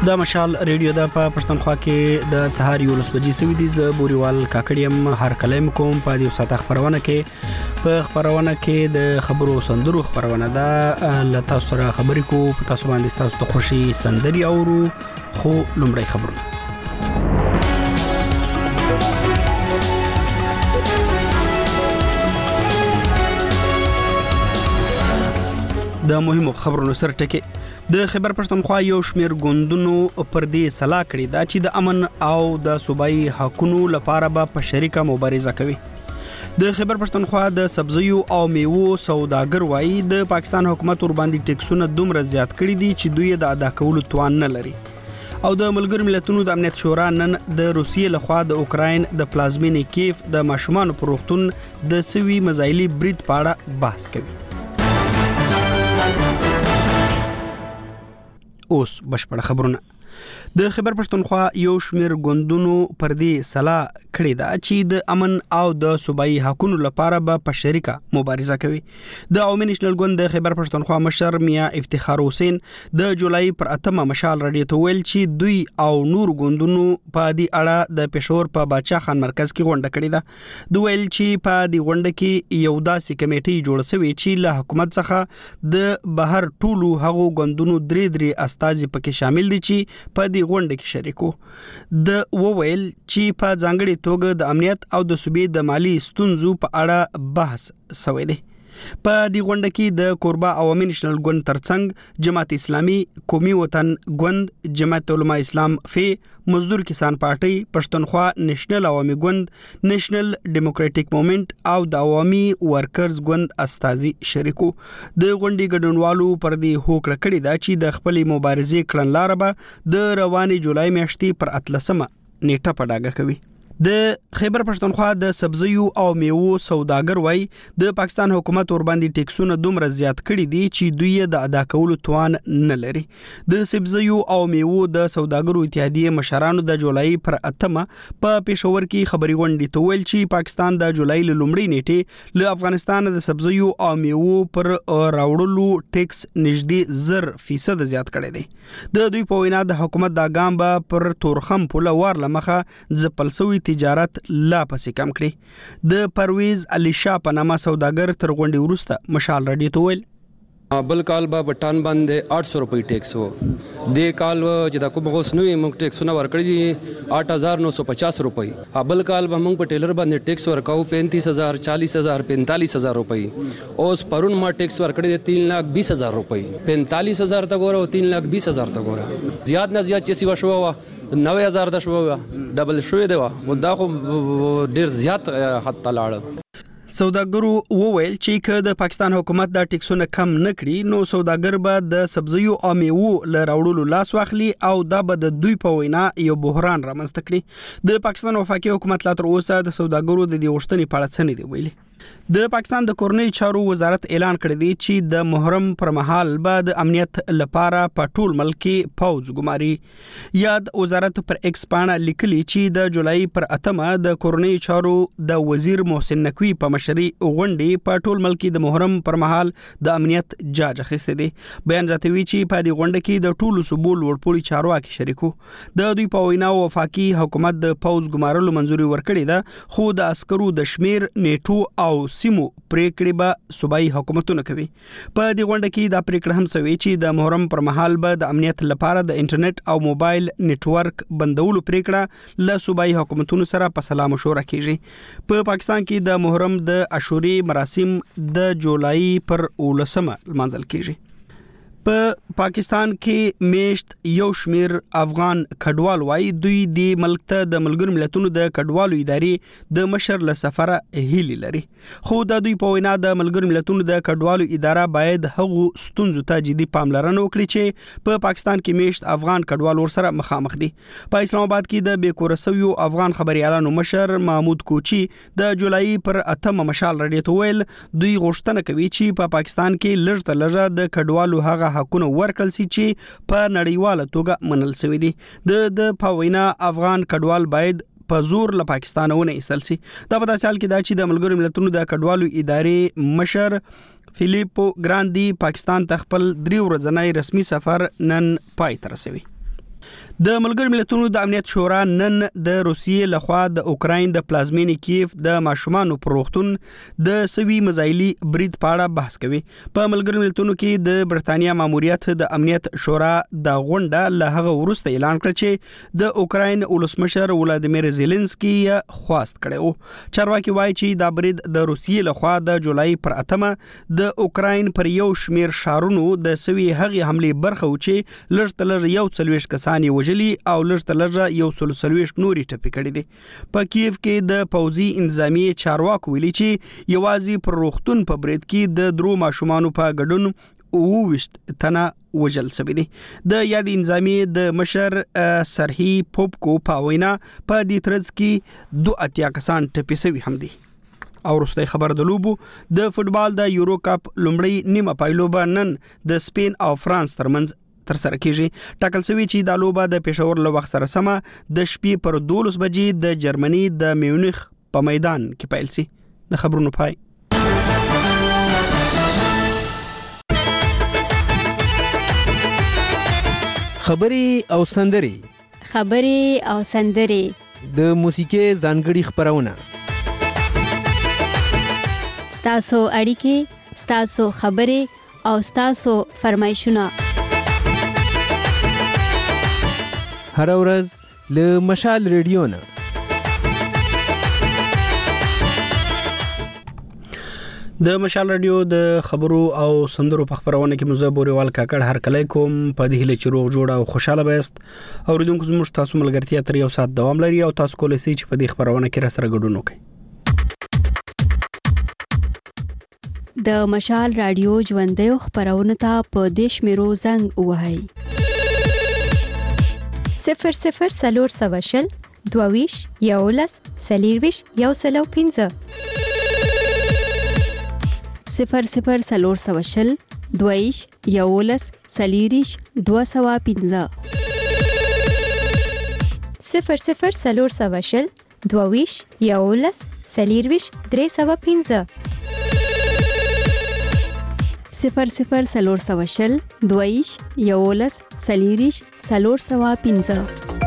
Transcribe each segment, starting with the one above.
دا مشال ریډیو د پښتونخوا کې د سهار 11 بجې سوي دي. ز بوريوال کاکړیم هر کلم کوم په دې ساته خبرونه کې د خبرو سندرو خبرونه دا لتا سره خبرې کو په تاسو باندې تاسو ته خوشي سندري اورو. خو لومړی خبرونه د مهمو خبرونو سره ټکی. د خیبر پښتونخوا یو شمیر ګوندونو پر دې صلاح کړې دا چې د امن او د صوبایي حقوقو لپاره په شریکه مبارزه کوي. د خیبر پښتونخوا د سبزیو او میوو سوداګر وایي د پاکستان حکومت ور باندې ټیکسونه دومره زیات کړي دي چې دوی د ادا کولو توان نه لري. او د ملګرو ملتونو د امنیت شورا نن د روسیې لخوا د اوکراین د پلازمینې کیف د ماشومان پر روغتون د سوي مزایلی برید په اړه بحث کوي. اوس بشپړ خبرونه. د خیبر پښتونخوا یو شمیر ګوندونو پر دې صلاح کړې ده چې د امن او د صوبایي حقوقو لپاره په شریکه مبارزه کوي. د عوامي نېشنل ګوند د خیبر پښتونخوا مشر میا افتخار حسین د جولای پر 8 مشال رادیو ته ویل چې دوی او نور ګوندونو په دې اړه د پېښور په باچا خان مرکز کې غونډه کړې ده. دوی ویل چې په دې غونډه کې یو داسې کمیټې جوړ شوې چې له حکومت څخه د بهر ټولو هغو ګوندونو درې استازي پکې شامل دي چې په دې غونډه کې شریکو. د وویل چې په ځانګړي توګه د امنیت او د صوبې د مالی ستونزو په اړه بحث شوی دی. په دې غونډه کې د کوربه عوامي نېشنل ګوند ترڅنګ جماعت اسلامي، قومي وطن ګوند، جماعت علماء اسلام فی، مزدور کسان پارټي، پښتونخوا نېشنل عوامي ګوند، نېشنل ډیموکراټک موومېنټ او د عوامي ورکرز ګوند استازي شریکو. د غونډې ګډونوالو پر دې هوکړه کړې ده چې د خپلې مبارزې کړنلاره به د روانې جولای میاشتې پر 13 نیټه په ډاګه کوي. د خیبر پښتونخوا د سبزیو او میوو سوداګر وای د پاکستان حکومت ور باندې ټیکسونه دومره زیات کړي دي چې دوی د ادا کولو توان نه لري. د سبزیو او میوو د سوداګرو اتحادیه مشرانو د جولای پر 8 په پېښور کې خبري غونډې ته ویل چې پاکستان د جولای لومړۍ نیټه له افغانستان د سبزیو او میوو پر راوړلو ټیکس نږدې 0% زیات کړي دي. د دوی په وینا د حکومت د ګام به پر تورخم پوله ور لمخه ځپلسوي تجارت لا پسې کم کړي. د پرویز علي شاه په نامه سوداګر تر غونډې وروسته مشال رادیو ته ویل بل کال به ټان باندې 800 روپۍ ټیکس وو. د کال چې د کوم غوس نوې موږ ټیکسونه ورکړي دي 8950 روپۍ. بل کال به موږ په ټیلر باندې ټیکس ورکاو 35000 40000 45000 روپۍ. اوس پرون ما ټیکس ورکړي دي 320000 روپۍ. 45000 ته ګوره او 320000 ته ګوره. زیات نه زیات چې سی وشو 9000 د شو ډبل شوې دی و دا خو ډیر زیات حد ته لاړ. سوداګرو وویل چې که د پاکستان حکومت دا ټیکسونه کم نه کړي نو سوداګر به د سبزیو او میوو له راوړلو لاس واخلي او دا به د دوی په وینا یو بحران رامنځته کړي. د پاکستان وفاقي حکومت لا تر اوسه د سوداګرو د دې غوښتنې په اړه څه نه دی ویلي. د پاکستان د کورنۍ چارو وزارت اعلان کړی دی چې د محرم پر مهال به د امنیت لپاره په ټول ملک کې پوځ ګماري. یاد وزارت پر ایکس باندې لیکلي چې د جولای پر 8 د کورنۍ چارو د وزیر محسن نقوی په مشرۍ غونډې په ټول ملک کې د محرم پر مهال د امنیت جاج اخیسته دي. بیان زیاتوي چې په دې غونډه کې د ټولو صوبو لوړپوړي چارواکي شریکو. د دوی په وینا وفاقي حکومت د پوځ ګمارلو منځوري ورکړې ده خو د عسکرو د شمیر نیټو او سیمو پریکړې به صوبایي حکومتونه کوي. په دې غونډه کې دا پریکړه هم شوې چې د محرم پر مهال به د امنیت لپاره د انټرنیټ او موبایل نتورک بندولو پریکړه له صوبایي حکومتونو سره په سلا مشوره کیږي. په پاکستان کې د محرم د عاشوري مراسم د جولای پر 19 لمانځل کیږي. په پاکستان کې میشت یو شمیر افغان کډوال وای دوی د ملک ته د ملګرو ملتونو د کډوالو ادارې د مشر له سفره هیلي لري. خو د دوی په وینا د ملګرو ملتونو د کډوالو اداره باید هغو ستونزو ته جدي پاملرنه وکړي چې په پاکستان کې میشت افغان کډوال ورسره مخامخ دي. په اسلام آباد کې د بیکورسویو افغان خبريالانو مشر محمود کوچی د جولای پر 8 مشال رادیو ته ویل دوی غوښتنه کوي چې په پاکستان کې لږ تر لږه د کډوالو هغه حقونه ورکړل شي چې په نړیواله توګه منل شوی دي. د پاوینا افغان کډوال باید په زور له پاکستان ونه ایستل شي. دا په داسې حال کې دا چې د ملګرو ملتونو د کډوالو ادارې مشر فیلیپو ګراندي پاکستان ته خپل 3 ورځنی رسمي سفر نن پای ته رسوي. د ملګرو ملتونو د امنیت شورا نن د روسیې لخوا د اوکراین د پلازمینی کیف د ماشومانو پر روغتون د سوي مزایلی برید په اړه بحث کوي. په ملګرو ملتونو کې د برتانیا ماموریت د امنیت شورا د غونډه له هغه وروسته اعلان کړ چې د اوکراین ولسمشر ولادیمیر زيلنسکي خواست کړو. چارواکي وایي چې دا برید د روسیې لخوا د جولای پر 8 د اوکراین پر یو شمیر شارونو د سوي هغه حمله برخه و چې لږ تر لږه یو 40 کسان وژلي او لږ تر لږه یو 40 نوري ټپي کړي دي. په کیف کې د پوځي انتظامی چارواکو ویلي چې یوازې پر روغتون په برید کې د درو ماشومانو په ګډون 22 تنه وژل شوي دي. د یاد انتظامی د مشر سرهی پوپکو په وینا په دې ترڅ کې 2 کسان ټپي شوي هم دي. او وروستۍ خبر د لوبو د فوتبال د یورو کپ لومړی نیمه پایلوبه نن د سپین او فرانس ترمنځ تر سره کیږي. ټاکل شوی چې د لوبه د پېښور له وخت سره سمه د شپې پر 12 بجې د جرمني د میونخ په میدان کې پیل شي. د خبرونو پای. خبري او سندري د موسیقي ځانګړي خبرونه ستاسو اړیکې، ستاسو خبرې او ستاسو فرمایشونه هر ورځ له مشال ریډیو نه. د مشال رادیو د خبرو او سندرو په خبرونه کې مزه بوريوال کاکړ هر کله کوم په دې له چروغ جوړ او خوشاله بهست اوریدونکو زموږ تاسو ملګرتیا تر یو ساعت دوام لري او تاسو کولای شئ چې په دې خبرونه کې را سره ګډون وکړئ. د مشال رادیو ژوندۍ خبرونه ته په دیش میرو زنګ وهاي 00 سلور سواشل دوویش یولس سلیرویش یوسلو 15 00 سلور سواشل دوویش یولس سلیریش 215 00 سلور سواشل دوویش یولس سلیرویش 315 00 سلور سواشل دویش یولس سلیریش 315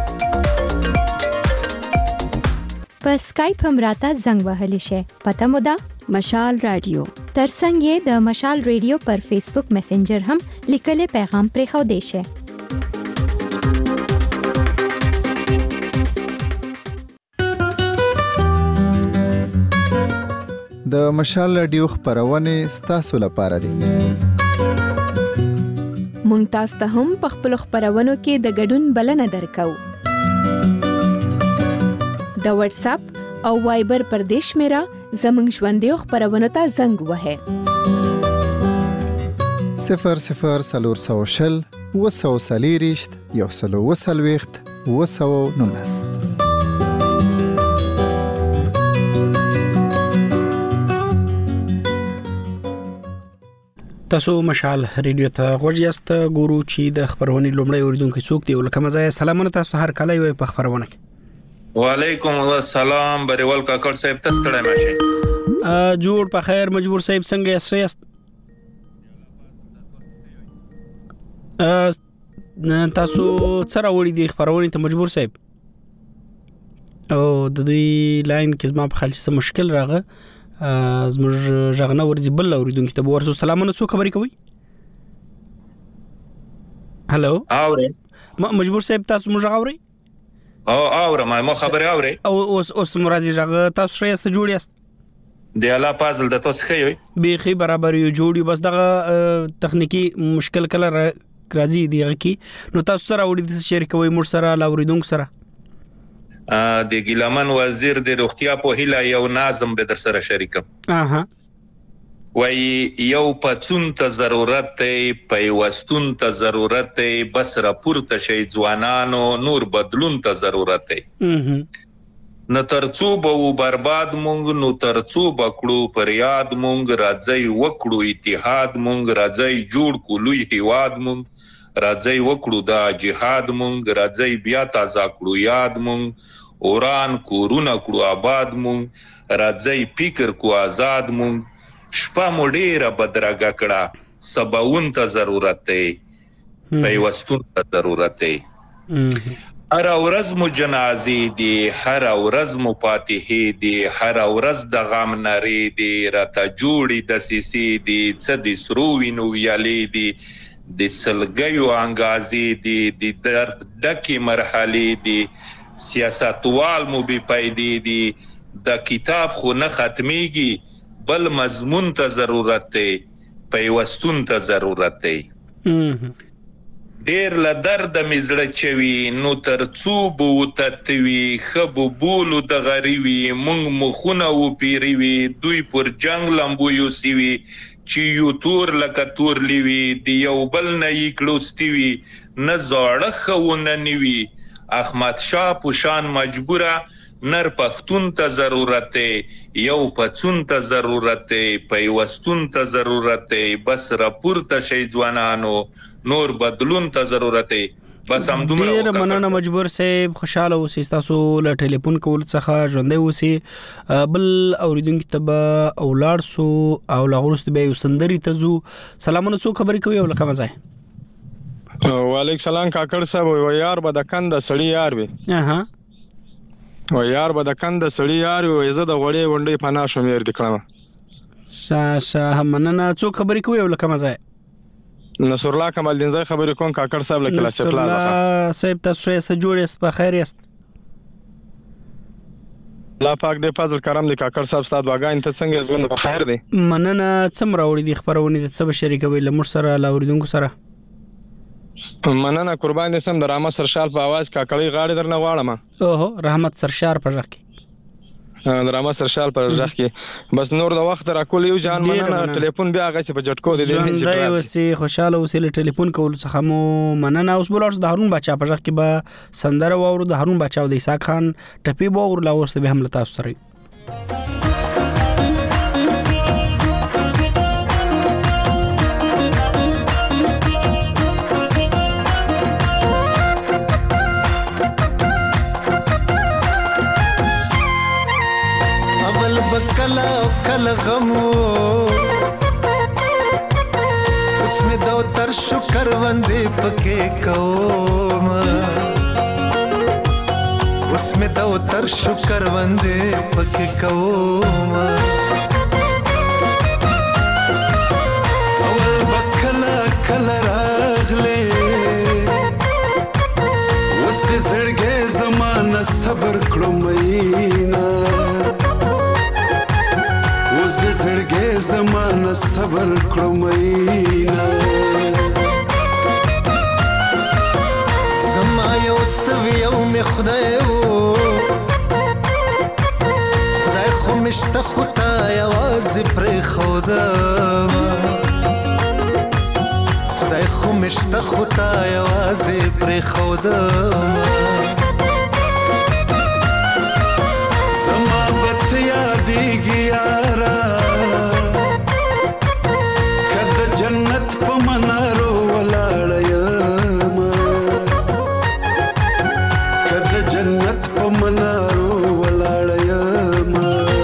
په سکایپ هم راته زنګ وهلی شي. پته مو ده مشال رادیو. ترڅنګ یې د مشال ریډیو پر فیسبوک میسنجر هم لیکلي پیغام پرې خو دی شي. د مشال رادیو خبرونه ستاسو لپاره دي. مونږ تاسو ته هم په خپل خبرونو کې د ګډون بلنه درکو. د واتس اپ او وایبر پر دیش میرا زمنګ ژوندۍ خبرونه ته زنګ وهه 00 سلور سواشل وسو سلیریشت یوسلو وسلويخت وسو نونس. تاسو مشال ریډیو ته غوړیاست ګورو چې د خبرونې لومړی اوریدونکو څوک دی ولکه مزه سلامونه تاسو هر کله یو په خبرونه کې. وعلیکم السلام بریوال کاکړ صاحب تاسو ته ماشه جوړ په خیر مجبور صاحب څنګه یاست؟ تاسو سره وړي دی خبرونه ته مجبور صاحب او د دې لاین کې زما په خل څه مشکل راغی زموږ ژغنه ورځي بل اوریدونکو ته ورسو سلامونه څو خبرې کوي. هالو اوره مجبور صاحب تاسو موږ اوري اوره ما خبرې اوري اوس مرادي ژغه تاسو شې است جوړ یاست دی الله پازل د تاسو خي بيخي برابر یو جوړي بس دغه تخنیکی مشکل کله راځي دیغه کی نو تاسو سره وړي د شریکوي مور سره لاوریدونکو سره د ګیلمن وزیر د روغتیا په هیله یو نظم به در سره شریکم. وای یو پڅون ته ضرورت دی پیوستون ته ضرورت دی بس را پورته شي ځوانانو نور بدلون ته ضرورت دی. نو ترڅو به برباد مونږ نو ترڅو بکړو پر یاد مونږ راځي وکړو اتحاد مونږ راځي جوړ کولوي هیواد مونږ راځي وکړو دا جهاد مونږ راځي بیا تازه کړو یاد مونږ اوران کورونه کړو آباد مونږ راځي فکر کو آزاد مونږ شپه مډیره بدرګه کړه سباون ته ضرورت دی پیوستون ته ضرورت دی هر ورځ مو جنازې دي، هر ورځ مو فاتحې دي، هر ورځ د غم نارې دي، راته جوړې دسیسې دي، څه د سرو وینو ویالې دي، د سلګیو انګازې دي، د درد ډکې مرحلې دي، سیاستوال مو بې پیدې دي، د کتاب خو نه ختمیږي، بل مضمون ته ضرورت دی، پیوستون ته ضرورت دی. ډیر له درد مزړه چوي، نو تر څو به وتتوي، خبو بولو د غریوي، مونږ مخونه و پیریوي، دوی پر جنگ لمبو یوسیوي، چې یو تور لکه تور لیوي، دی یو بل نه یې کلوستیوي، نه زاړه خونه نیوي، احمد شاه پوشان مجبوره، نر پختون ته ضرورت دی، یو پڅون ته ضرورت دی، پیوستون ته ضرورت دی، بس راپورته شي ځوانانو، نور بدلون ته ضرورت دی. بس هم دومره ډیر مننه مجبور صاحب، خوشاله اوسئ، تاسو له ټلیفون کول څخه ژوندۍ اوسئ. بل اوریدونکو ته به اولاد سو او لاغورست به سندري ته زو. سلامونه، څو خبرې کوي او لکه مزه. وعلیکم سلام کاکړ صاحب، و یار به د کند سړی یار وي، و یار به د کند سړی یار وي، زه د غوړې ونډې پنا شوم ير دکړم. شاه مننه، څو خبرې کوي او لکه مزه. نصر الله کمال دین زای خبرې کوم کاکړ صاحب لکه لاس پلا ده صاحب، تاسو یې جوړ یې په خیر یاست؟ الله پاک دې فضل کرم دې کاکړ صاحب ستاسو دعاګانې ته څنګه ژوند په خیر دی. مننه. څم راوړي دي خبرونه د څه شریکوي لمر سره لاوریدونکو سره؟ مننه قربان دې سم د رحمت سرشال په आवाज کاکړی غاړي درنه واړم. اوه رحمت سرشار په ځخ کې، د رحمت سرشال پر ځخ کې، بس نور د وخت را کول یو جان مننه. ټلیفون بیا غسی په جټکو دې نه ژوندۍ اوسئ، خوشاله اوسئ. له ټلیفون کول څخه مو مننه. اوس بل د هارون بچا په ځخ کې به سندره واورو، د هارون بچا او د عیسی خان ټپی به ور لا ورسته به هم له تاسو سره. کلا کلا غمو اسمه دو تر شکر وندې پکې کوم، اسمه دو تر شکر وندې پکې کوم، اول بکلا کلا راغله وسته زړګې زمانہ صبر کړو مینا، د زړګې زمانہ صبر کړو مینا، زما یو توی یو می خدای وو، خدای خو مشته خدا یوازې پرې خودم، خدای خو مشته خدا یوازې پرې خودم، زما بت یادېږي یارا جنت په منارو ولاړ یم، کله جنت په منارو ولاړ یم،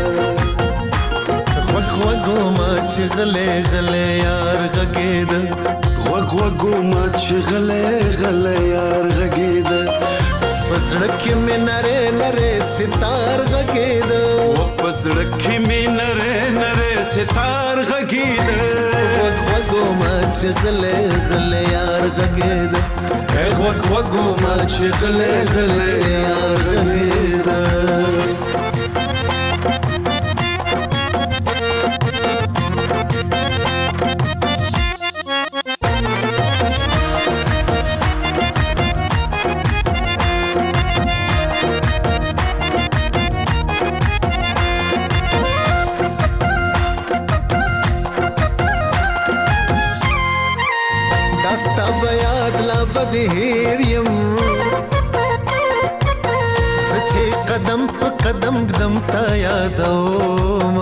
غوږ غوږو ما چې غلې غلې یار غږېد، غوږ غوږو ما چې غلې غلې یار غږېد، په زړه کې مې نرې نرې ستار غږېد، په زړه کې مې نرې نرې ستار غږېد، ما چې غلې غلې یار غږېد، غوږ غوږو ما چې غلې غلې یار غږېد. هیر یم سچې قدم په قدم قدم تا یادوم،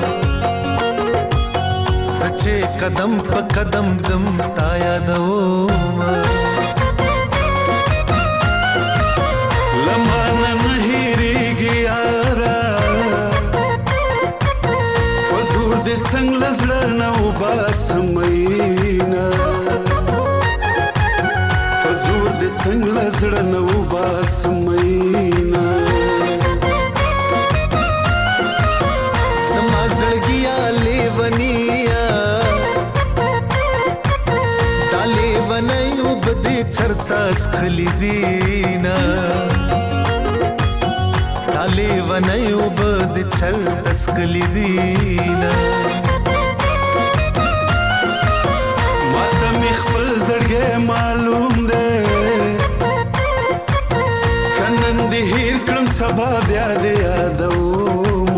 سچې قدم په قدم قدم تا یادوم، لمانه نه هیریږي یارا، وزور دې څنګه زړه نه وباسم مینا، زور دې څنګه زړه زړه نو باسمینا زما زړګیا لیونیا ډالې ونیو بده چرتا سخلی دینا ډالې ونیو بده چرتا سخلی دینا خپل زړګې معلوم دی کنن دې هیر کړم سبا بیا دې یادوم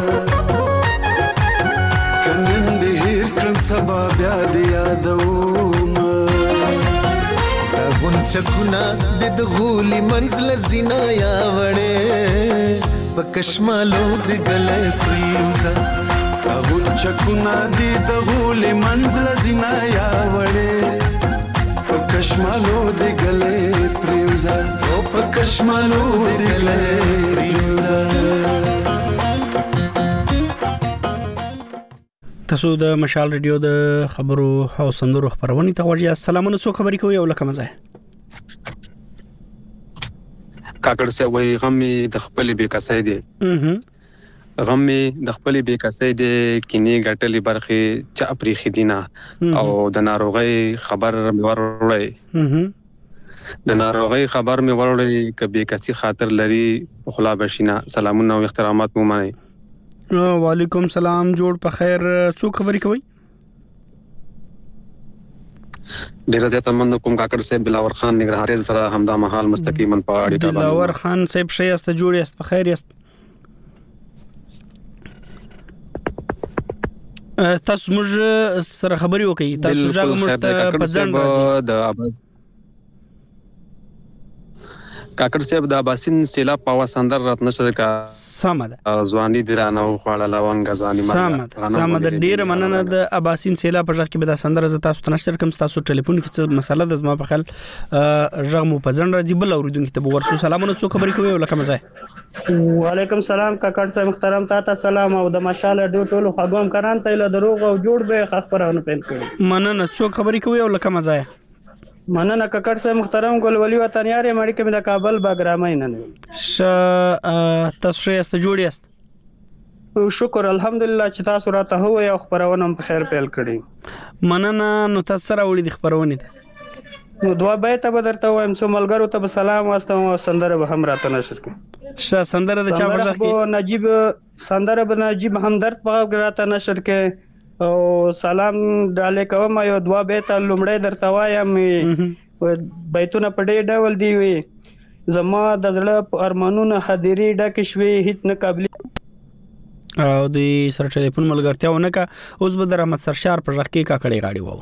کنن دې هیر کړم سبا بیا دې یادوم دا غونچکونه د غولي منزل زینا یا وړې پکشمالو د ګلې پریوزا غونچکونه دي د غولې منزل زینا یا وړې په کشمالو د ګلې پریوزا او په کشمالو د ګلې پریوزا. تاسو د مشال ریډیو د خبرو او سندرو خبرونه ته ورجه سلامونه څو خبرې کوي او لکه مزه کاکړ سه وای غمي د خپل بیکاسای دي غمي د خپل بیکاسای د کینی غټلې برخه چا پریخي دینا او د ناروغي خبر ورولې د ناروغي خبر می ورولې ک بیکاسي خاطر لري خلا بشینا سلامونه او احترامات مو منئ. وعلیکم سلام جوړ په خیر څو خبرې کوي ډیر زیات من کوم کاکړ صاحب بلاور خان نګرهاري سره همدا مهال مستقیما په اړه باندې بلاور خان صاحب شي است جوړ است په خیر است تاسو موږ سره خبري وکي تاسو ځاګه موږ ته په ځان راځي د کاکړ صاحب د اباسین سیلاب په وسندر رات نشر کا سمده ځواني درانه او خواله لونګ ځواني سمده ډیر مننه د اباسین سیلاب په ځکه به د سندر ز تاسو تنشر کوم تاسو ټلیفون کې څه مسله د زما په خل رغم په ځن راځي بل اوریدونکو ته ورسو سلامونه څو خبرې کوي ولکه مزه. وعلیکم سلام کاکړ صاحب محترم تاسو سلام او د مشال ډیو ټولو خاګوم کران ته له دروغ او جوړ به خبرونه پېل کړي مننه څو خبرې کوي ولکه مزه مننه کاکړ صاحب محترم ګل ولی وطنیار مړی کې د کابل باګرامای نه تاسو یې است جوړی است شکر الحمدلله چې تاسو راته هو یو خبرونه په خیر پیل کړی مننه نو تاسو سره وړي د خبرونه ده نو دوا به ته بدرته وایم سو ملګرو ته سلام واستم او سندره به هم راته نشر کې سندره د چا ورځ کې نجیب سندره به نجیب همدرد په راته نشر کې او سلام ډاله کوم یو دوا به ته لومړی درته وایم بیتونه په ډېر ډول دی وي زما د زړه ارمانونه حاضری ډک شوي هیڅ نه قابل او د سره ټلیفون ملګرتیا ونه کا اوس به د رحمت سرشار پر رخ کې کاکړې غاړي وو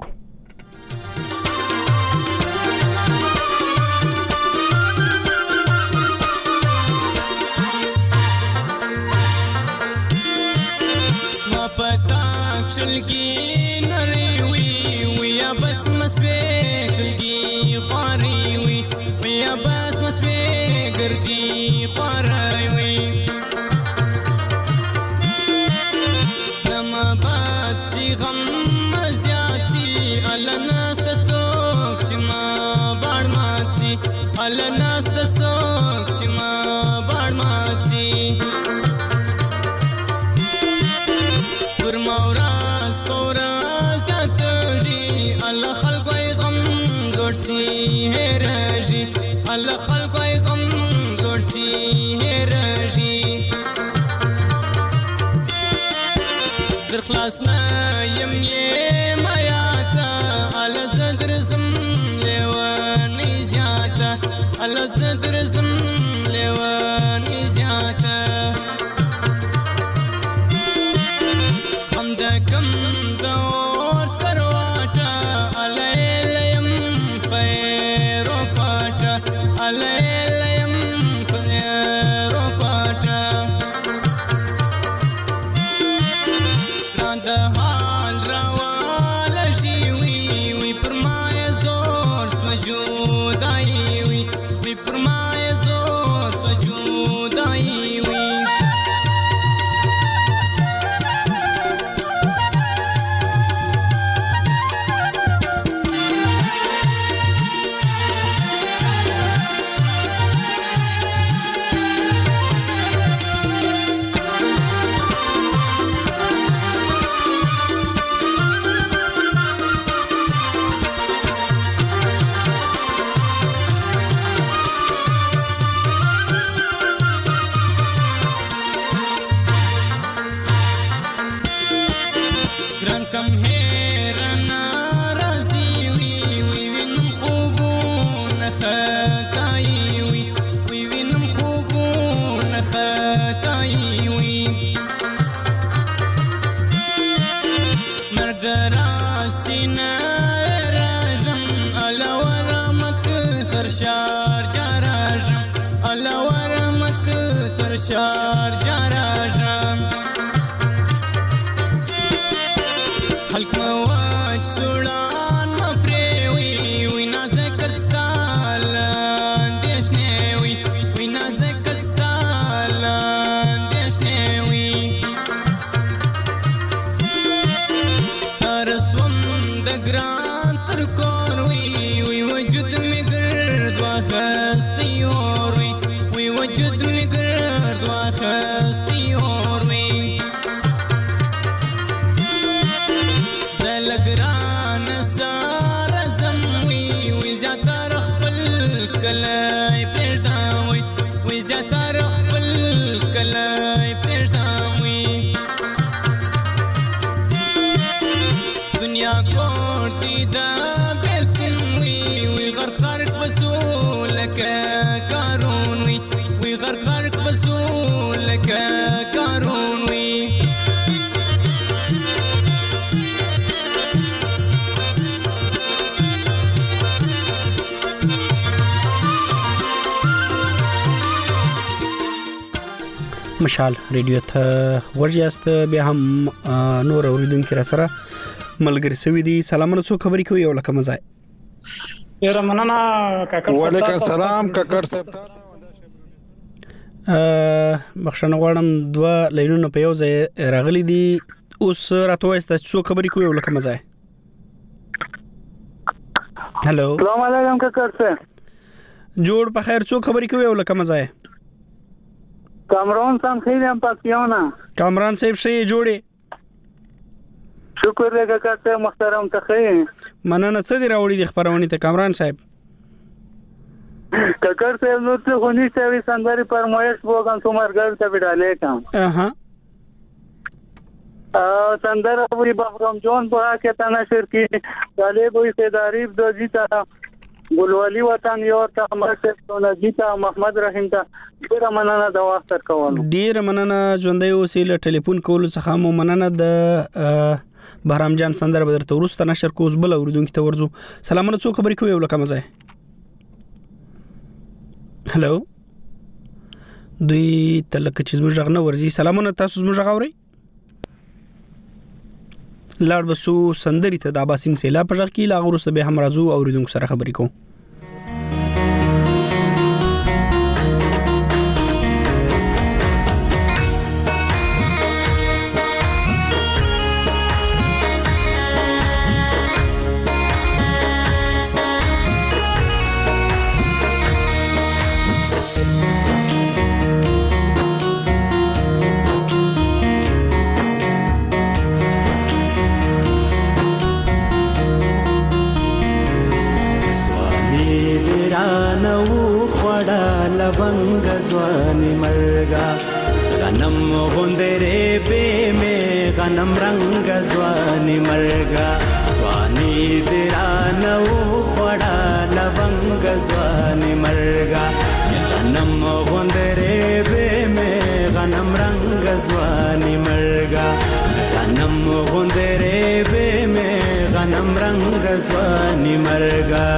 چلگی نری وی ویا بس مسوی چلگی خواری وی ویا بس مسوی گردی خواری وی لما بات سی غم مزیاد سی اللہ ناست سوک چما باڑ مات سی اللہ ناست سوک چما باڑ مات سی ورماوراز پوراز جاتجی اللہ خلقوی غم گرسی ہے رجی اللہ خلقوی غم گرسی ہے رجی در خلاص نایم یہ مایاتا اللہ زدرزم لیوانی زیاتا اللہ زدرزم لیوانی زیاتا کم دور کرواٹا علیم پیرو پاٹا علیم پیرو پاٹا راند حال روال شیوی وی پرمای زور سوجود آئی وی پرمای زور کور وی وجود می گرد واخستی اور وی وجود می گرد واخستی اور وی زلګران سار زم وی زیاتر خپل کلای پېژدا وی زیاتر خپل کلای پېژدا وی دنیا کوټی دا بیلکن وی غرق فسول کارون وی غرق فسول کارون وی مشال ریډیو ته ورجاست بیا هم نور اوریدونکو را سره ملګری سوي دي. سلامونه، څو خبرې کوي او لکه مزای یاره مننه کاکړ صاحب. وعلیکم السلام کاکړ صاحب. بخښنه غواړم، دوه لینونه په یو ځای راغلي دي. اوس راته وایست څو خبرې کوي او لکه مزای. هالو، السلام علیکم کاکړ صاحب. جوړ په خیر، څو خبرې کوي او لکه مزای. کامران صاحب خیلی هم پاکیانا. کامران صاحب شي جوړي. شکر دې کاکړ صاحب محترم ته خیر. مننه. څه دی راوړي د خبرونه ته کامران صاحب؟ کاکړ صاحب نو ته خونی سوي سندري فرمایش وګم سمرګر ته وډالې کام. سندره وی بهرام جان په کې تا نشر کی طالب وی فداری د جیتا ګلوالي وطن یو ته مرسته نجیتا محمد رحیم ته ډیر مننه د وخت کول. ډیر مننه ژوندۍ وسیله ټلیفون کول څخه مو مننه. د بهرام جان سندره بدر ته ورسته نشر کوز بل اوریدونکو ته ورځو. سلامونه، څو خبرې کوي ولکه مزه. هالو، دوی تلک چې زموږ غنه ورځي. سلامونه، تاسو زموږ غاوري لاړ بسو سندري ته د عباسین سیلا په ځخ کې لا غوسه به هم راځو اوریدونکو سره خبرې کوو. लवंग स्वानी मरगा गनम गुंदरे पे में गनम रंग स्वानी मरगा स्वानी दिरानौ खड़ा लवंग स्वानी मरगा गनम गुंदरे पे में गनम रंग स्वानी मरगा गनम गुंदरे पे में गनम रंग स्वानी मरगा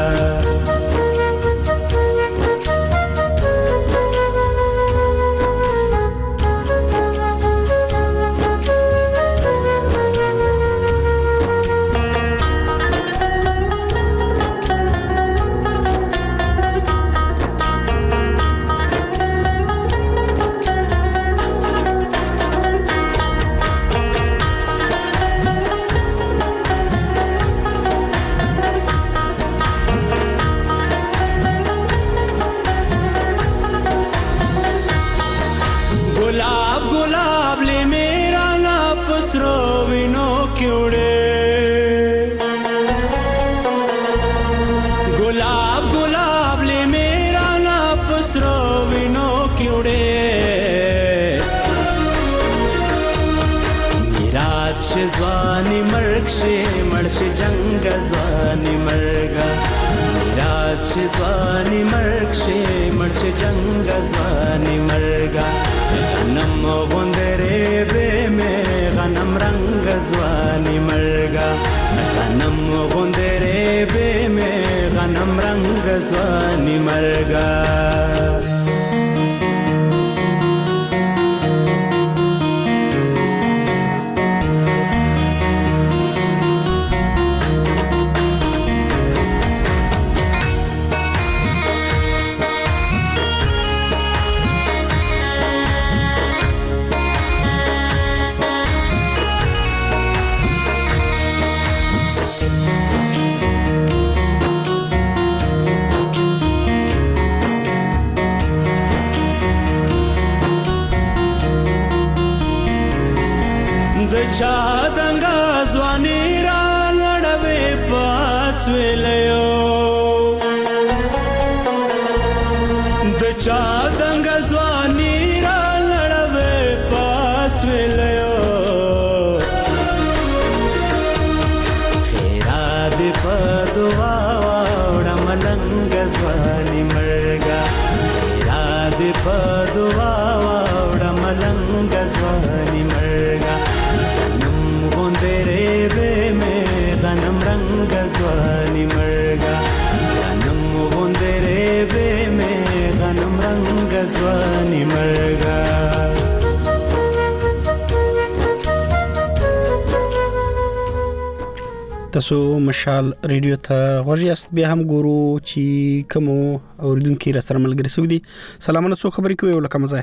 ज़वानी मर्ग से मर्श जंग ज़वानी मर्गा रात से ज़वानी मर्ग से मर्श जंग ज़वानी मर्गा गनम गुंदरे बे में गनम रंग ज़वानी मर्गा गनम गुंदरे बे में गनम रंग ज़वानी मर्गा د چا دنګا ځواني را لړوي پاس ویلو د چا دنګا ځواني را لړوي پاس ویلو خیرا دې په دعا وړه ملنګ ځواني مرګا خیرا دې په دعا وړه ملنګ ځواني مرګا غنم رنگ ځواني مرګا غنم غوندره به مې غنم رنگ ځواني مرګا تاسو مشال ریډیو ته غوړیاست بیا هم ګورو چې کوم اوریدونکو را سره ملګری سو دي سلامونه څو خبرې کوي ولکه مزه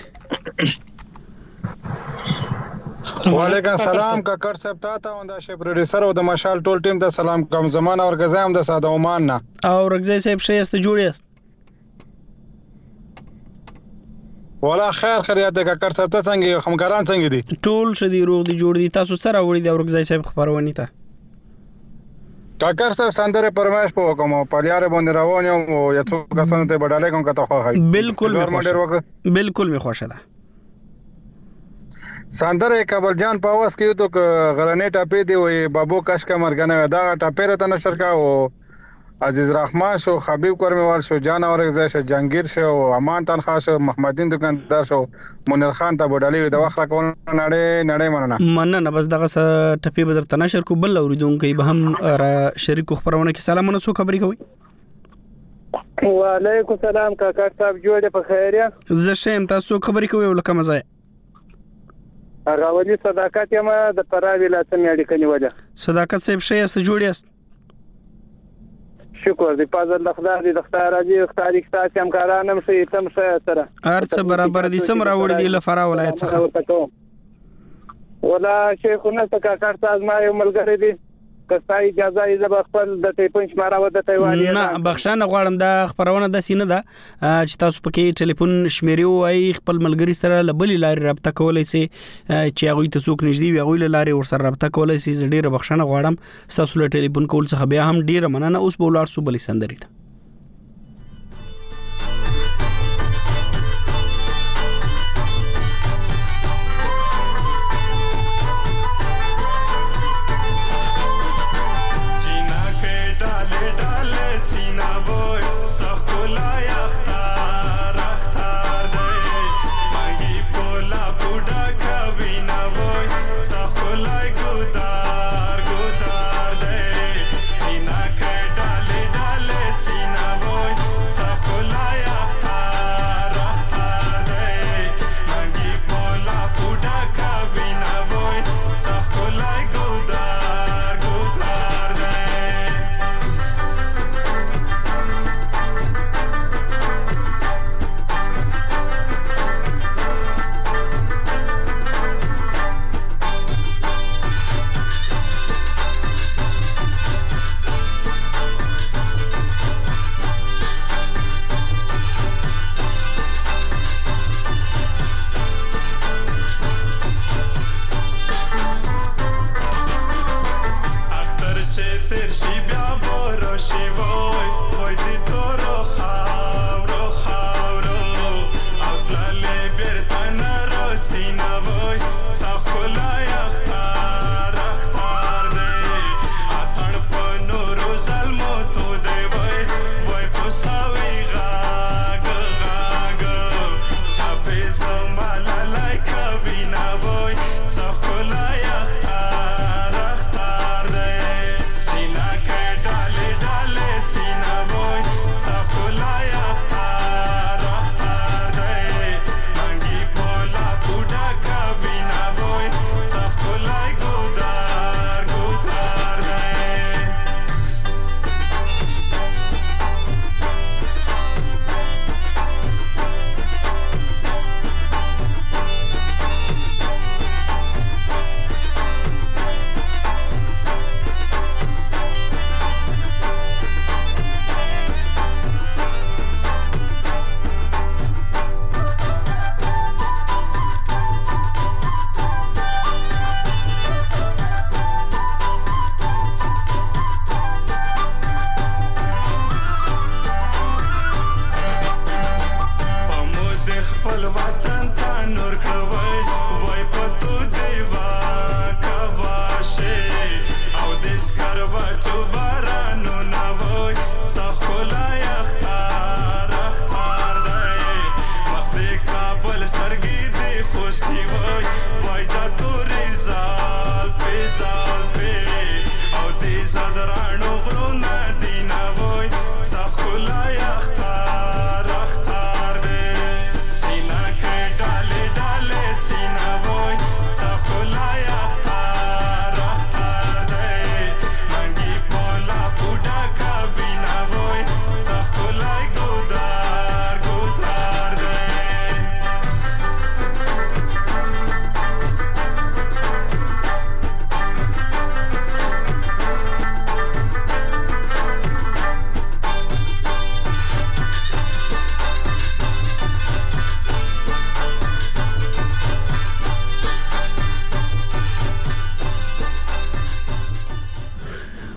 وعلیکم السلام کاکړ صاحب تاسو او د شی پروډوسر او د مشال ټول ټیم ته سلام کوم زمانه او غزایم د ساده عمان نه او رغزی صاحب شې است جوړیاست ولا خیر خیریت د کاکړ صاحب ته څنګه همکاران څنګه دي ټول شدي روغ دي جوړ دي تاسو سره وړي د رغزی صاحب خبرونه ته کاکړ صاحب سندره پرمایش په کوم پالیاره باندې روان یم او یو څو کسان ته بداله کوم کته خو هاي بالکل می خوښه ده سندره کابل جان په واس کې تو غرانې ټاپې دی وي بابو کاش کا مرګنه دا ټاپې رته نشر کا او عزیز رحمان شو حبیب کرمیوال شو جان اورغزا شو جنگیر شو امان تنخوا شو محمدین دکاندار شو منیر خان ته بداله د وخت راکول نړۍ مننه بس دغه ټاپې بدر تنشر کو بل اوریدونکو به هم شریک خبرونه کې سلامونه څو خبرې کوي وعلیکم السلام کاکړ صاحب جوړه په خیریه زه شیم تاسو خبرې کوي ولکه مزه راولي صداقت یم د پراوی لا سمې اړیکې نیولې صداقت صاحب شې است جوړیاست شکر دی پازل لخدار دی دختار راځي تاریخ تاسو هم کارانم سي تم سره ارڅ برابر دي سم راوړي دی لفرا ولایت څخه ولا شیخونه څخه کارتاز ما یو ملګری دی کستا اجازه یې زب خپل د ټلیفون شماره و د تیوالي نه بخښنه غواړم دا خبرونه د سینه ده چې تاسو پکې ټلیفون شمیرې وای خپل ملګری سره لبلې لارې رابطه کولای شي چې هغه ته څوک نږدې وي هغه لارې ور سره رابطه کولای شي ډیره بخښنه غواړم تاسو له ټلیفون کول څخه بیا هم ډیره مننه اوس به ولار سو بلې سندري ته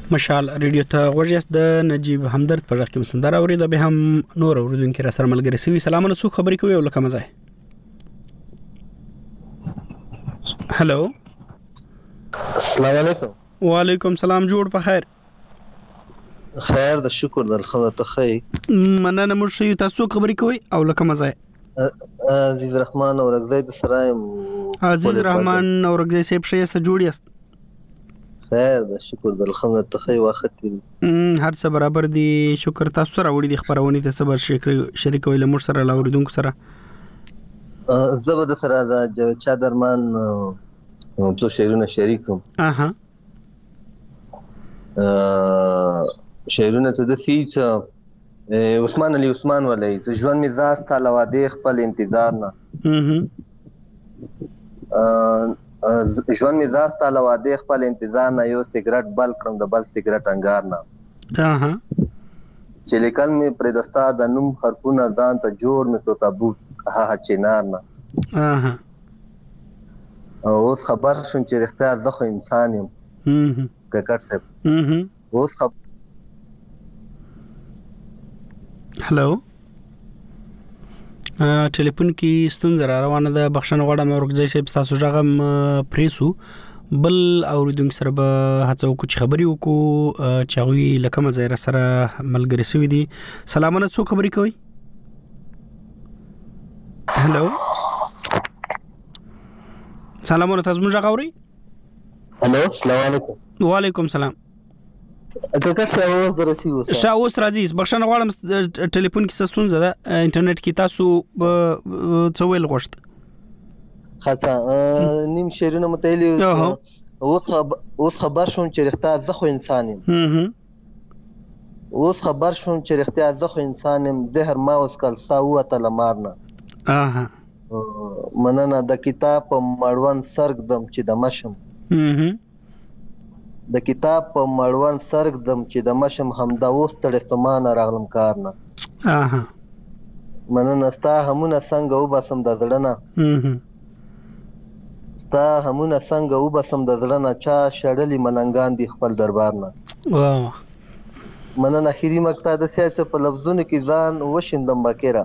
مشال ریډیو ته ورجس د نجیب همدرد پر رقم سندره اوریده به هم نور اوریدونکو را سره ملګری سوي سلامونه څو خبرې کوي ولکه مزه هلو السلام علیکم وعلیکم سلام جوړ په خیر خیر د شکر د خدای ته خی مننه مو شي تاسو خبرې کوي او لکه مزه عزیز رحمان اورګزی د سرایم عزیز رحمان اورګزی سیب شي سره جوړ یاست خیر د شکر د خدای ته خی وخت هر څه برابر دي شکر تاسو سره وړي د خبرونه ته صبر شریک ویل مر سره لاوریدونکو سره زبر سره د چا درمان تو شعرونه شریکم شعرونه ته د سیچ عثمان علي عثمان ولای ژوند مزاج تعالی واده خپل انتظار نه ژوند مزاج تعالی واده خپل انتظار نه یو سیګریټ بل کړم د بل سیګریټ انګار نه چې لیکل می پر دستا د نوم حرفونه ځان ته جوړ می تو تابوت ها چینار نه اوس خبر شون چې رښتیا زه خو انسان یم ککړ صاحب اوس هلو ټلیفون کې ستونزه را روانه ده بخښنه غواړم اورګزی صاحب تاسو راغم پریسو بل اوریدونکو سره به هڅه وکړو چې خبري وکړو چې غوي لکه مزه سره ملګری سوي دي سلامونه څو خبري کوي هلو سلامونه تاسو موږ غوړي هلو السلام علیکم وعلیکم سلام ککړ صاحب اوس درسي اوس اوس راځي بخښنه غواړم ټلیفون کې ستونزه ده انټرنیټ کې تاسو څه ویل غوښت خاصه نیم شعرونه متایلی اوس خبر شوم چې رښتیا زه خو انسان یم اوس خبر شوم چې رښتیا زه خو انسان یم زهر ما اوس کل ساو ته لمارنه مننه د کتاب په مړوند سرګ دم چې د مشم د کتاب په مړوند سرګ دم چې د مشم همدا اوس تړې سمانه راغلم کارنه مننه ستا همونه څنګه وباسم د زړه ستا همونه څنګه وباسم د زړه نه چا شړلي ملنګان دي خپل دربار نه مننه اخیری مقطع د سیاست په لفظونو کې ځان وشندم باکره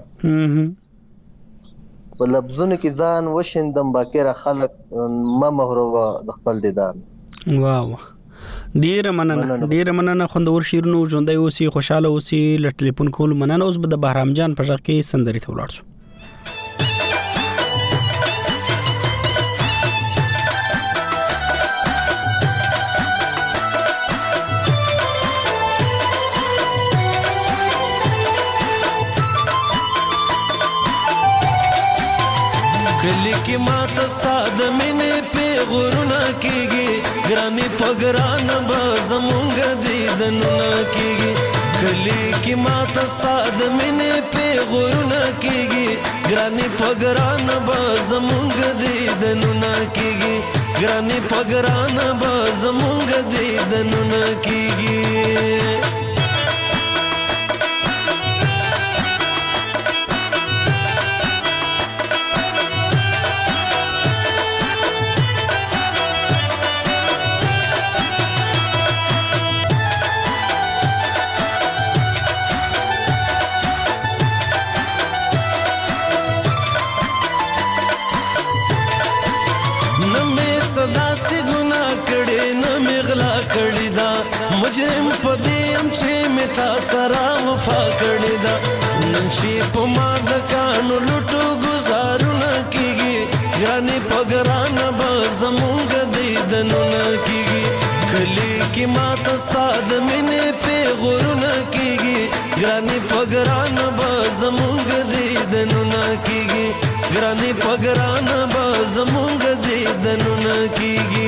په لفظونو کې ځان وشندم باکره خلک ما مهروا د خپل دیدار واو ډیر مننه خوندور شیرونو ژوندۍ اوسي خوشاله اوسي ل ټلیفون کول مننه اوس به د بهرام جان په ځخ کې سندري ته ولاړ شو کلی کی ماته ستاد مینه په غورونه کیږي ګرانی پګران به زمونږ دیدنونه کیږي کلی کی ماته ستاد مینه په غورونه کیږي ګرانی پګران به زمونږ دیدنونه کیږي ګرانی پګران به زمونږ دیدنونه کیږي مجرم پدیم چې متا سره وفا کړی دا نن چې په ما د کانو لټو گزارونه کیږي ګرانی پګران به زمونږ دیدنونه کیږي کلی کی ماته ستاد مینه په غورونه کیږي ګرانی پګران به زمونږ دیدنونه کیږي ګرانی پګران به زمونږ دیدنونه کیږي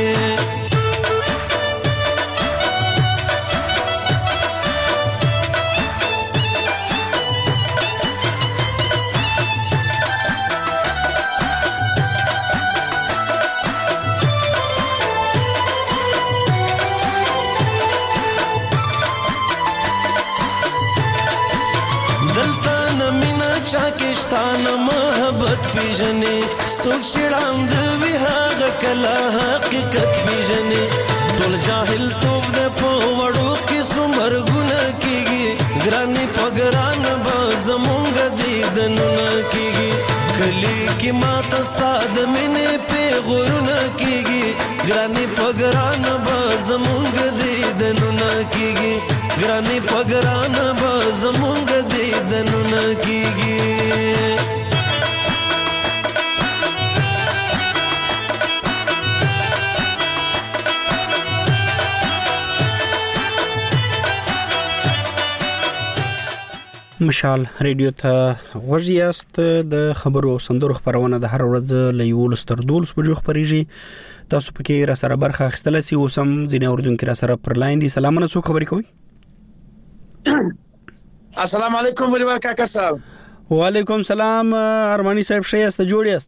چاکشتان محبت پیژنې څوک چې وړاند وي هغه کله حقیقت پیژنې ټول جاهل توب د پوړو کې سمرګونه کیږي ګرانی پګران به زمونږ دیدنونه کیږي کلی کې ماته ستاد مینې په غرونه کیږي ګرانی پګران به زمونږ دیدنونه کیږي ګرانی پګران به زمونږ دیدنونه کیږي مشال ریډیو ته غوږیاست د خبرو سندرو خبرونه د هر ورځ له 11 تر 12 بجو خبريږي تاسو پکې را سره برخه اخیستل سي اوسم ځینې اوردونکو را سره پر لاین دي سلامونه څو خبرې کوي السلام علیکم ولیوال کاکر صاحب وعلیکم سلام ارمانی صاحب شایسته جوړ یاست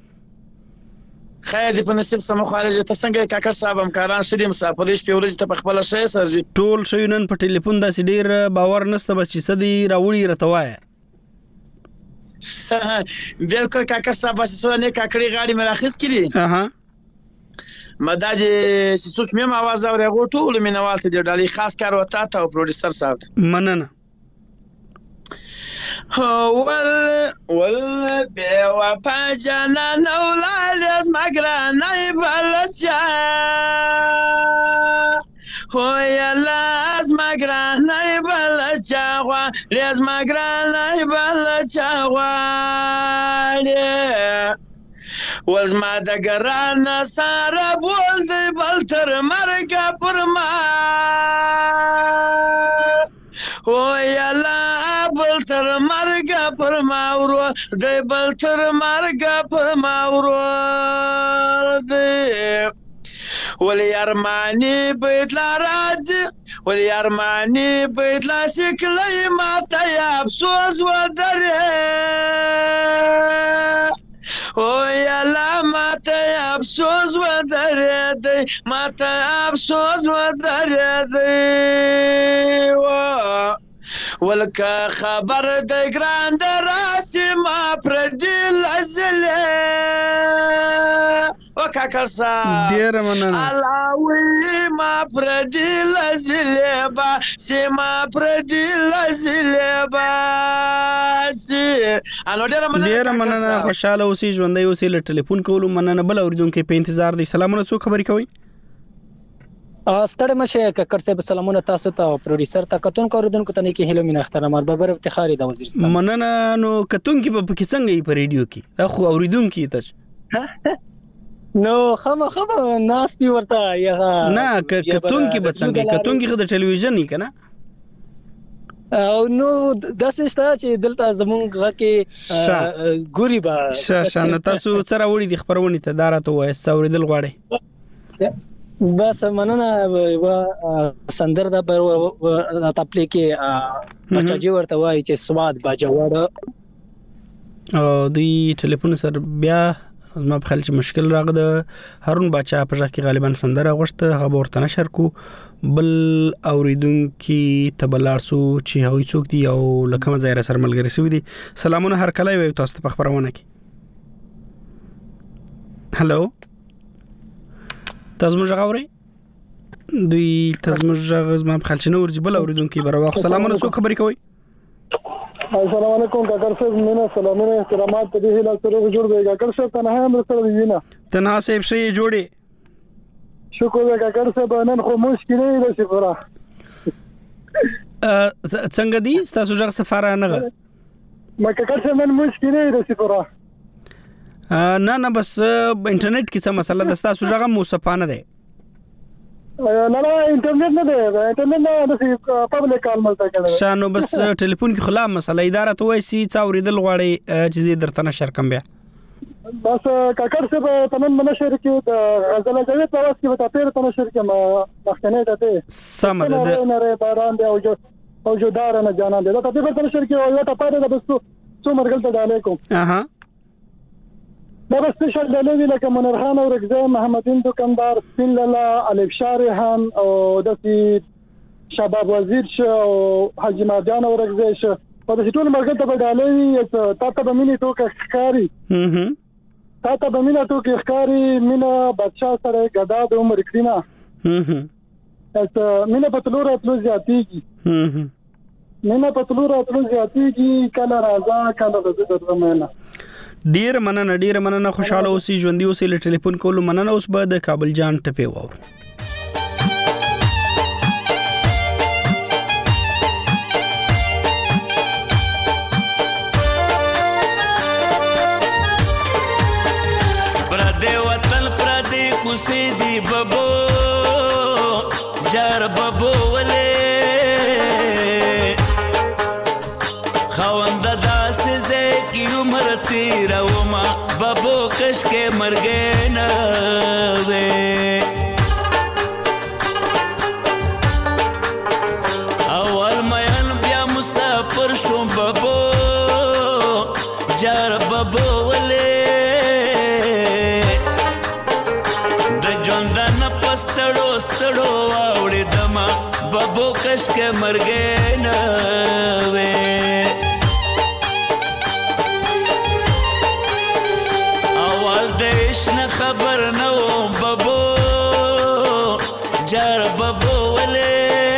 خیر دی په نصیب سم خارجه ته څنګه کاکر صاحب همکاران شدي مسافرش په ورځ ته په خپل شای سرجی ټول شي نن په ټلیفون د سډیر باور نسته بس چې سدي راوړي رتوای بالکل کاکر صاحب بس سو نه کاکړي غاړي مراخص کړي مدد څوک مې आवाज اوري غوټول مینوالته دی ډالي خاص کار وتا ته او پروډوسر صاحب مننه ول بوفا جنان اولاد از مگرانای بلچا هویلا از مگرانای بلچا لیز مگرانای بلچا وز ما دگران سارا بول دی بلتر مرگا پرما ویلا بلتر مرگا پرماورو دی بلتر مرگا پرماورو دی ولی ارمانی بیتلا راجی ولی ارمانی بیتلا شکلی ماتا یاب سوز و دره ویلا ماتا یاب سوز و دره دی ماتا یاب سوز و دره دی ولکه خبر د ګراند راسي ما پردیل ازله وکاکر صاحب ډیر مننه علاوه ما پردیل ازله با سما پردیل ازله با سي انو ډیر مننه خوشاله اوسې ژوندۍ اوسې له ټلیفون کولو مننه بل اوریدونکو په انتظار دي سلامونه څو خبرې کوي ستړي مشه ککر صاحب سلامونه تاسو ته او پروډوسر ته کتون کوردونکو ته نه کې هلو مين احترامات ببر افتخاری د وزیرستان مننه نو کتون کې په کې څنګه په ریډیو کې دا خو اوریدونکو ته نو خمه ناس دی ورته یا نه کتون کې به څنګه کتون کې د ټلویزیون نه کنه او نو داسې شته چې دلته زمونږ کې ګوري با شانه تاسو سره وړي د خبرونه ته دارته وای سوریدل غواړي بس مننه و سندر د پر تپلی کې بچاجي ورته وای چې سواد باجوړ او دی ټلیفون سره بیا ما په خل چې مشکل راغله هارون بچا په ځکه غالبا سندر غوښته هغه ورته نشر کو بل اوریدونکو تبلارسو چې هغوی څوک دی او لکه مزه سره ملګری سوي دي سلامونه هر کله وي تاسو ته خبرونه کې هالو تاسو موږ غوړې دوی تاسو موږ غزما په خلچنه ورجبل اوریدونکو برواخ سلامونه څو خبرې کوي السلام علیکم کاکر صاحب مینا سلامونه احترامات ته دې لا سره جوړ دی کاکر صاحب تنها هم سره دی نه تنها صاحب شي جوړي شکر کاکر صاحب نن خو مشکل نه دی شکر څنګه دی تاسو ځغ سفر نه ما کاکر صاحب نن مشکل نه دی شکر نه بس انټرنیټ کې څه مسله ده تاسو ځغه موسفانه ده نه انټرنیټ نه ده انټرنیټ نه د پبلک کال ملته کړه شانو بس ټلیفون کې خلا مسله اداره ته وایي چې اوریدل غواړي چې درته نشر کم بیا بس کاکر صاحب تمن منشر کې د غزل جوید په واسطه به تاسو ته نشر کې مخکنه ده سم ده نه باران دی او جو دار نه جانان ده تاسو به نشر کې یو ته پاره ده بس څو مرګل ته علیکم دا بس څه دلوي لکه منرخان او رګزه محمدین دکاندار سپین لالا الف شارحان او دسی شباب وزیر شو او حاجی ماجان او رګزه شو په دې ټول مرګ ته بدالوي تاسو به مینه توګه ښکاری تاسو به مینه توګه ښکاری مینه بادشاہ سره غدا د عمر کړینا مینه په تلو راتلو زیاتېږي کله راځه کله د درمنه. ډیر مننه خوشاله اوسئ ژوندۍ اوسئ. له ټلیفون کولو مننه. اوس به د کابل جان ټپې واورو. پردې وطن پردې کوسې دی بابو جار بابو ولې خوند داسې زکی عمر تیرا وما بابو کش کې مرګې نه وې اول مېن بیا مسافر شوم بابو جار بابو ولې ستړو واوړې دما بابو کش کې مرګې نه وې اول دیش نه خبر نه وم بابو جار بابو ولې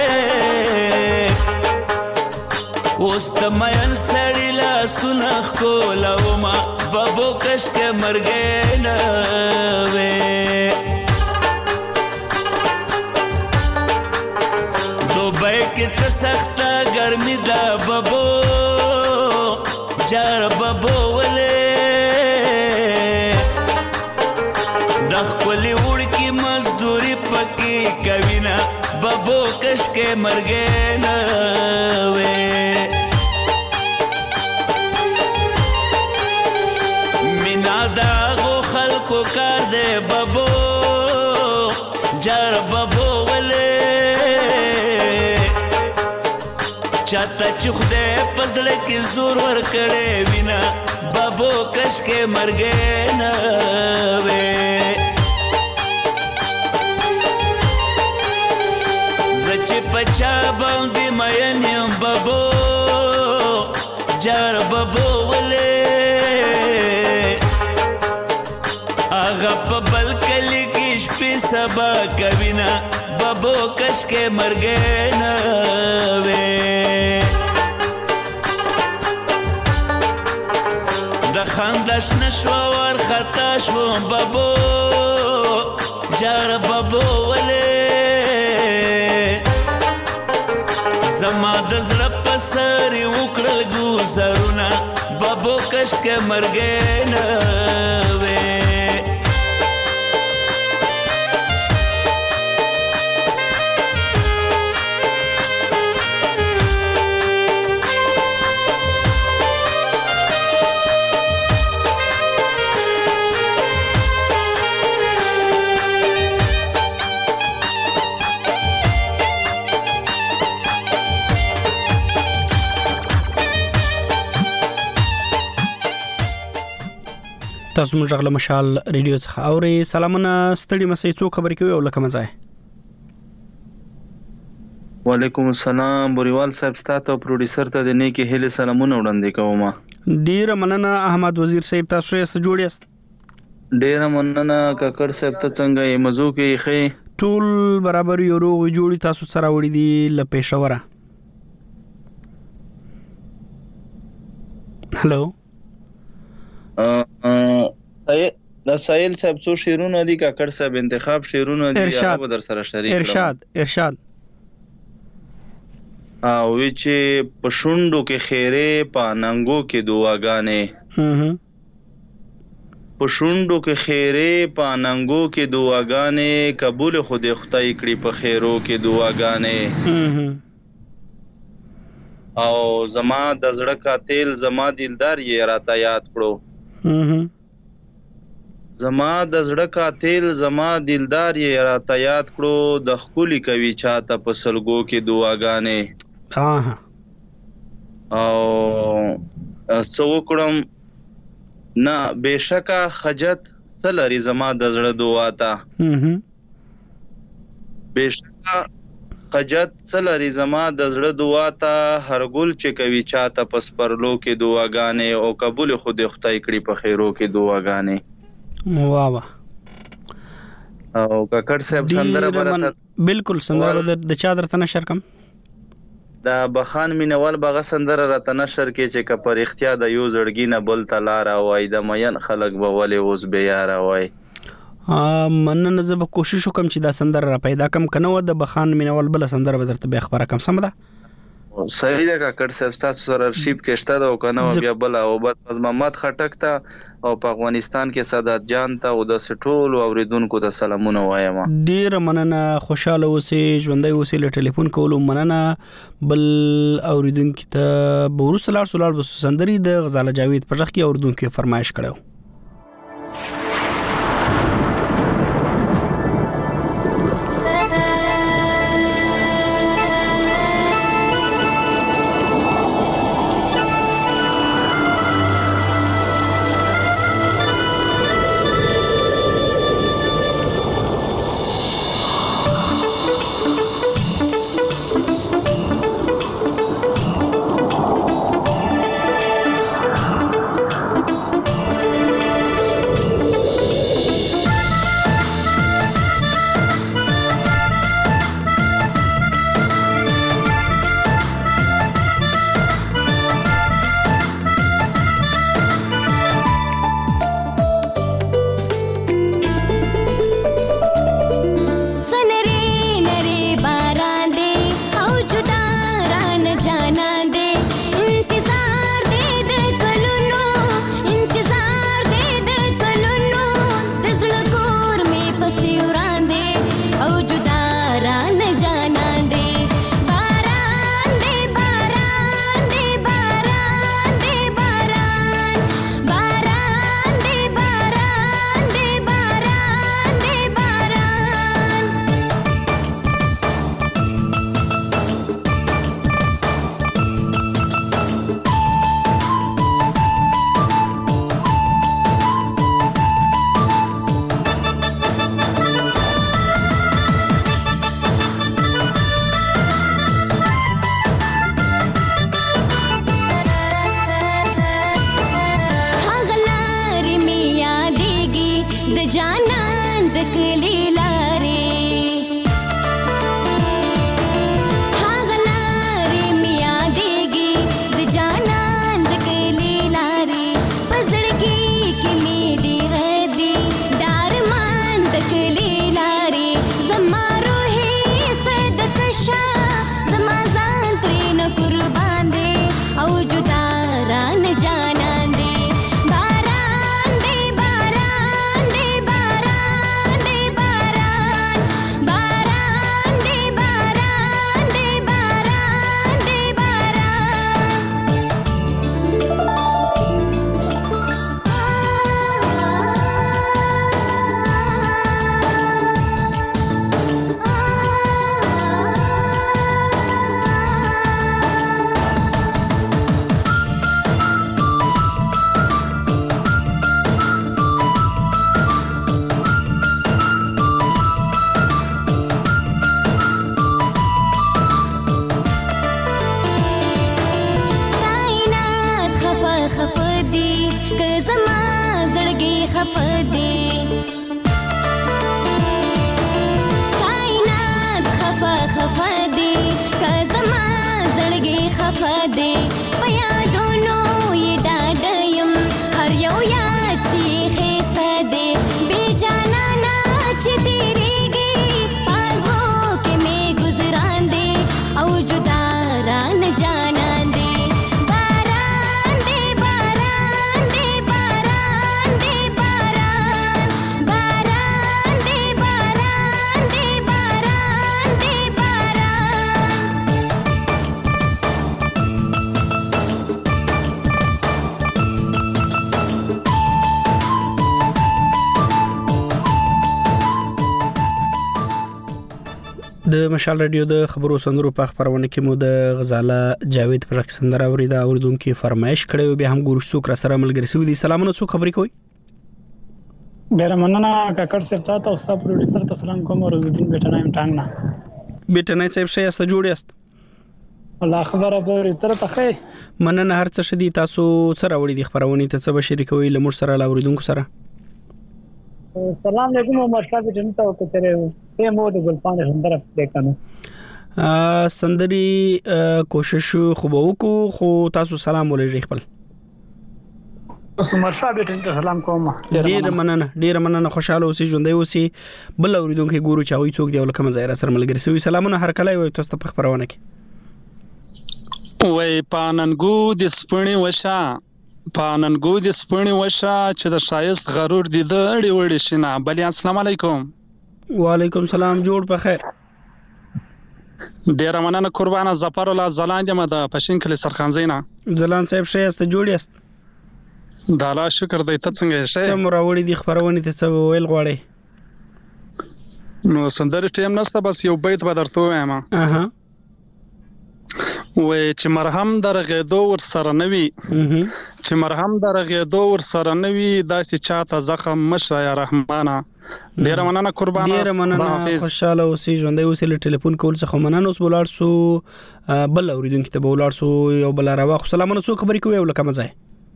اوس ته مین سړی لاسونه ښکلومه بابو کش کې مرګې نه وې کې څه سخته ګرمي ده بابو جار بابو ولې د خپلې وړکې مزدوري پکې کوي نه بابو کش کې مرګې نه وې مینا د هغو خلکو کار دی بابو جار بابو ولې چاته چې خدای په زړه کې زور ورکړی وینا بابو کش کې مرګې نه وې زه چې په چا باندې مین یم بابو جار بابو ولې هغه په بل کلي کې شپې سبا کوي نه بابو کش کې مرګې نه وې خندش نشو ور خطا شو بابو جار بابو ولې زما د زړه په سر وکړل ګوزارونه بابو کش کې مرګې نه وې تاسو موږ غل مشال ریډیو څخه اوري. سلامونه ستړي مسې څو خبرې کوي او لکه مزه. وعلیکم السلام بوریوال صاحب ستاسو پروډوسر ته د نیکی هله سلامونه وړاندې کوم. ډیر مننه احمد وزیر صاحب تاسو یې جوړ یاست. ډیر مننه کاکړ صاحب ته څنګه یې مزو کې خې ټول برابر یو روغ جوړی تاسو سره وړي دي ل پېښوره. هلو د سایل صاحب څو شیرونه دي کاکړ صاحب انتخاب شیرونه دي هغه در سره شریک ارشاد او چې پښوندو کې خیره پاننګو کې دعاګانې پښوندو کې خیره پاننګو کې دعاګانې قبول خدای خدای کړي په خیرو کې دعاګانې او زما د زړه قاتل زما دلدار یې راته یاد کړو زما د زړه قاتل زما دلدار یې راته یاد کړو د خولي کوي چاته په سلګو کې دعاګانې او څو کړم نه بهشکه خجت څلري زما د زړه دعا ته بهشکه خجت څلري زما د زړه دعا ته هر ګل چې کوي چاته پس پرلو کې دعاګانې او قبول خدای خدای کړي په خیرو کې دعاګانې واه او کاکړ صاحب سندره برته بالکل سندره د چا درته نشر کوم دا بخان مینوال بغه سندره راته نشر کې چې کپر اختیا د یو زړګی نه بل تلار وای د مین خلق به ولې اوس به یار وای مننه زه به کوشش وکم چې دا سندره را پیدا کم کنه و د بخان مینوال بل سندره به درته به خبره کم سم ده صحیح ده کاکړ صاحب تاسو سره ارشیف کې شته دا کنه بیا بل او بس محمد خټک ته او په افغانستان کې سادات جان ته او د سټول اوریدونکو ته سلامونه وایم ډیر مننه خوشاله اوسې ژوندۍ اوسې له ټلیفون کولو مننه بل اوریدونکو ته بورس لار بس سندري د غزاله جاوید پر ځخ کې اوریدونکو فرمایش کړو د مشال رادیو د خبرو سندرو په خبرونه کې مو د غزاله جاوید پر سندره اوریدا اوریدونکو فرمایش کړو به هم ګورو څوک را سره ملګری سوي دي سلامونه څوک خبرې کوي ډیر مننه کاکړ صاحب ته او استاد پروډوسر ته سلام کوم روز الدین بیٹنایم ټانګ نه بیٹنای صاحب شه است جوړ است الله خبره پورې تر ته مننه هر څه شدي تاسو سره وړي دي خبرونه ته څه بشری کوي لمر سره اوریدونکو سره سلام علیکم عمر صاحب جنتا او کچره په مو د ګلپان سندره پلیکنه سندري کوشش خو به وکړو خو تاسو سلام ولې خپل عمر صاحب ته سلام کوم ډیر مننه خوشاله اوسئ ژوندۍ اوسئ بل اوریدونکو ګورو چا وي څوک دی ولکه مزایره سره ملګری سوي سلامونه هر کله وي تاسو په خبرونه کې وای پاننګو د سپڼي وشا چې د شایست غرور دي د اړي وړي شنه بلی السلام علیکم وعلیکم سلام جوړ په خیر ډیر مننه قربانه ظفر الله زلان دمه د پښین کلی سرخانزینا زلان صاحب شایسته جوړ یاست دالا شکر دی ته څنګه یې سم راوړي دي خبرونه ته څه ویل غواړي نو سندره ټیم نسته بس یو بیت به درته وایم وای چې مرهم درغېدو ور سره نوي داسې چاته زخم مشه یا رحمانه ډیر مننه قربانه ډیر مننه خوشاله اوسئ ژوندۍ اوسئ له ټلیفون کول څخه مننه اوس بولار سو بل اوریدونکو ته بولار سو یو بل راوا خو سلامونه څوک خبرې کوي ولکه مزه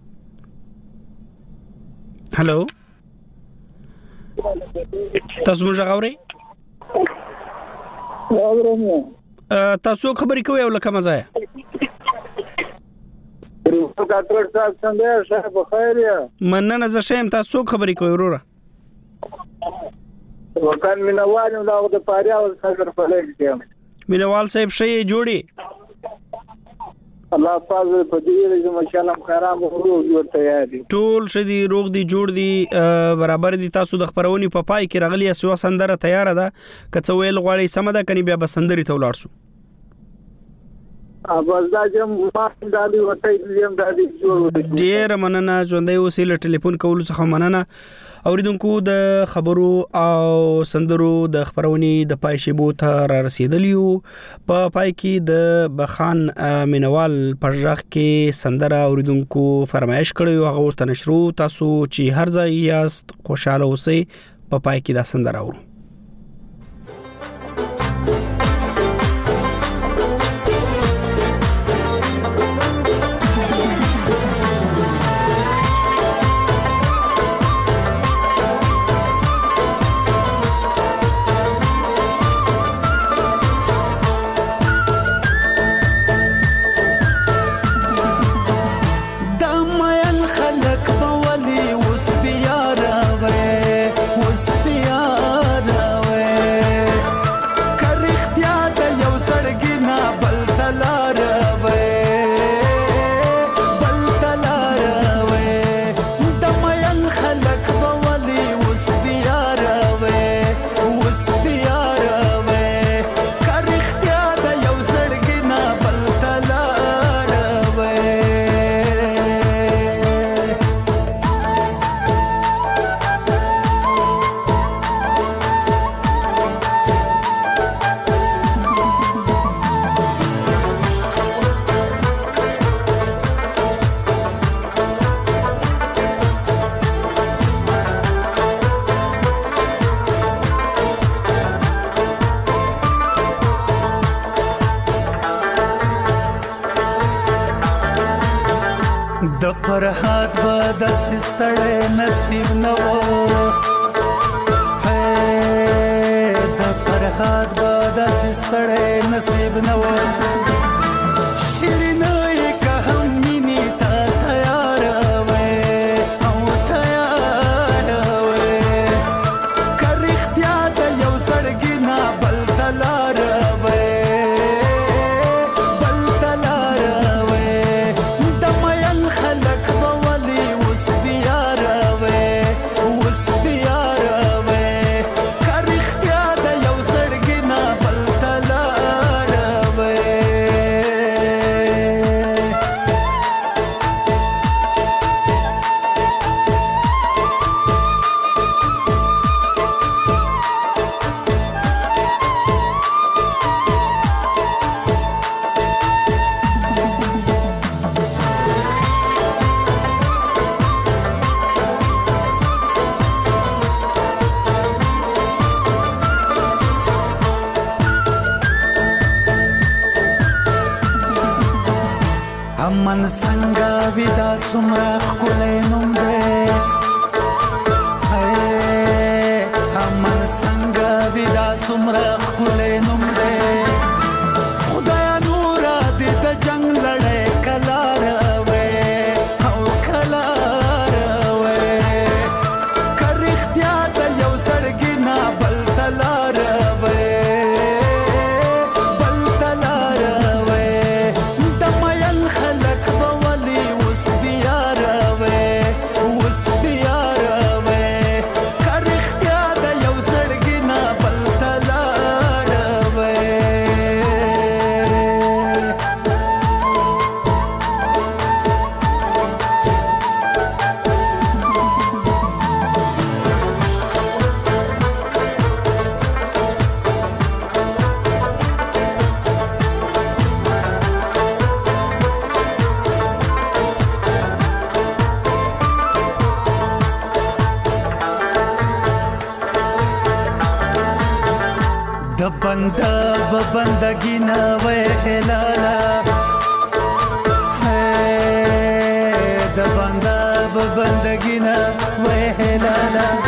هالو تاسو موږ غوړې تاسو خبرې کوي ولکه مزه ډاکټر صاحب څنګه صاحب بخیر یا مننه زه شم تاسو خبرې کوي وروره وکړ مینوال نو دا د پاریا او څنګه په لګ مینوال صاحب شي جوړي الله پاک په دې چې ماشاءالله خراب ورو تیاری ټول شدي روغ دي جوړ دي برابر دي تاسو د خبرونی په پای کې رغلی اسو سندره تیار ده کڅ ویل غواړي سم ده کني بیا بسندري ته ولاړ شو ابزدا جم ما دالي وټي جم دالي جوړ ډیر مننه ژوندۍ اوسې له ټلیفون کول څخه مننه اوریدونکو د خبرو او سندرو د خبرونی د پای شیبو ته را رسیدلیو په پای کې د بخان مینوال پرځخ کې سندره اوریدونکو فرمایش کړی او هغه تنشرو تاسو چې هر ځای یاست خوشاله اوسئ په پای کې دا سندره اورو فرحات به د سستړې نصیب نه و د فرحات به د سستړې نصیب نه و شیرینه که هم مینې ته تیار وې او تیار وې که رښتیا د یو زړګي نه بل ته لار وې من څنګه ودا څومره ښکلی نوم دی څومره ښکلی نوم دی خدایه نوره دې د جنګ لړۍ کله راوې او کله راوې که رښتیا د یو زړګي نه بل ته لاره وې بل ته لاره وې د مین خلک به ولې اوس بیا راوې اوس بیا راوې که رښتیا د یو زړګي نه بل ته لاره وې د بنده به بندگی نه وې هلاله د بنده به بندگی نه وې هلاله